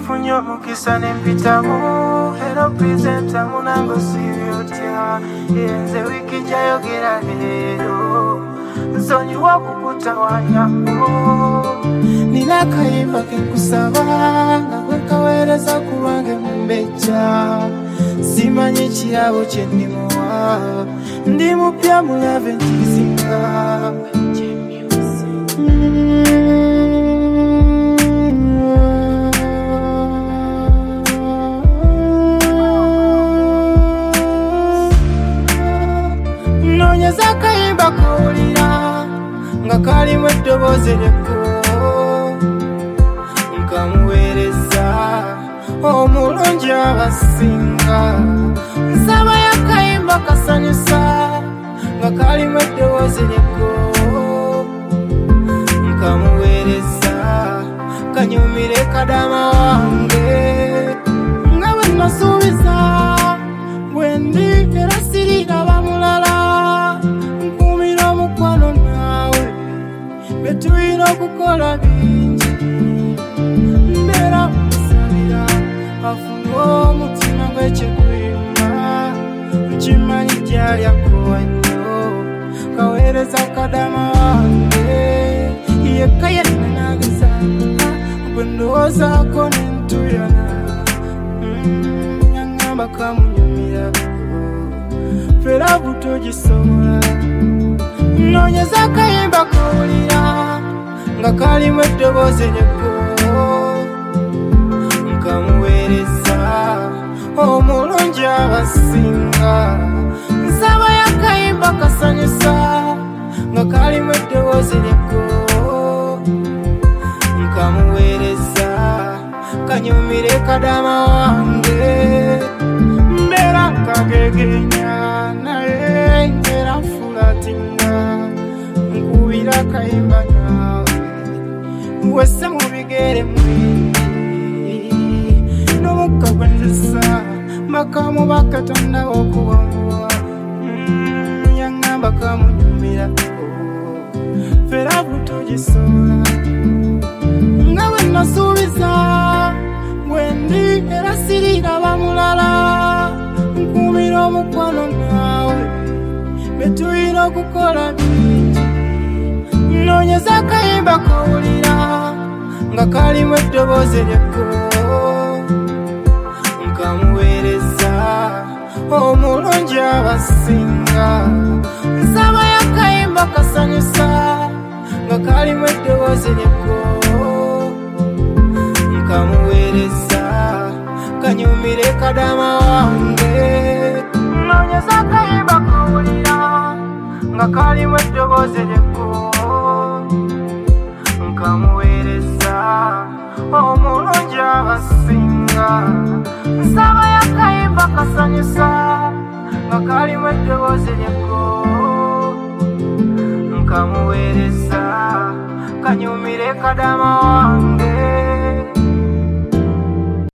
Nfunyo mukisa nempitamu Hello presenter munango siyotya Yenze wiki jayogera lero Nsonyiwa kukutawanyako Nina kayimba kenkusaba Nga kwekaweereza ku lwange mumbeja Simanyi kirabo kye ndimuwa Ndi mupya mulave ntizinga Nonyeza kayimba kawulira Nga kalimu eddoboozi ly'ekkubo Nkamuweereza omulungi abasinga Nsaba y'akayimba kasanyusa Nga kalimu eddoboozi ly'ekkubo Nkamuweereza kanyumire kadama wange Nga bwe nasuubiza bwe ndi era siriraba mulala Nkuumira omukwano naawe be tulina okukola bingi Mbeera musalira afuna omutima gw'ekigwimba Nkimanyi gy'ali akuwa nnyo kaweereza kadama wange yekka yenna naageza gwe ndowoozaako n'entuyana Yaŋŋamba kamunyumira fera buto gisobola Nonyeza akayimba kawulira Nga kalimu eddoboozi ly'ekkubo Nkamuweereza omulungi abasinga Nsaba y'akayimba kasanyusa Nga kalimu eddoboozi ly'ekkubo Nkamuweereza kanyumire kadama wange Mbeera nkagegenya naye ngera nfulatinga Nkuubira akayimba naawe wesse mu bigere mwingi N'omukka gwe nzisa mbakamu bakatonda okuwamuwa Yaŋŋamba kamunyumira fera buto gisobola Nga bwe nasuubiza bwe ndi era siriraba mulala Nkuumira omukwano naawe be tulina okukola bingi Nonyeza akayimba kawulira Nga kalimu eddoboozi ly'ekkubo Nkamuweereza omulungi abasinga Nsaba y'akayimba kasanyusa Nga kalimu eddoboozi ly'ekkubo Nkamuweereza kanyumire kadama wange Nonyeza akayimba kawulira Nga kalimu eddoboozi ly'ekkubo Nkamuweereza omulungi abasinga Nsaba y'akayimba kasanyusa Nga kalimu eddoboozi ly'ekkubo Nkamuweereza kanyumire kadama wange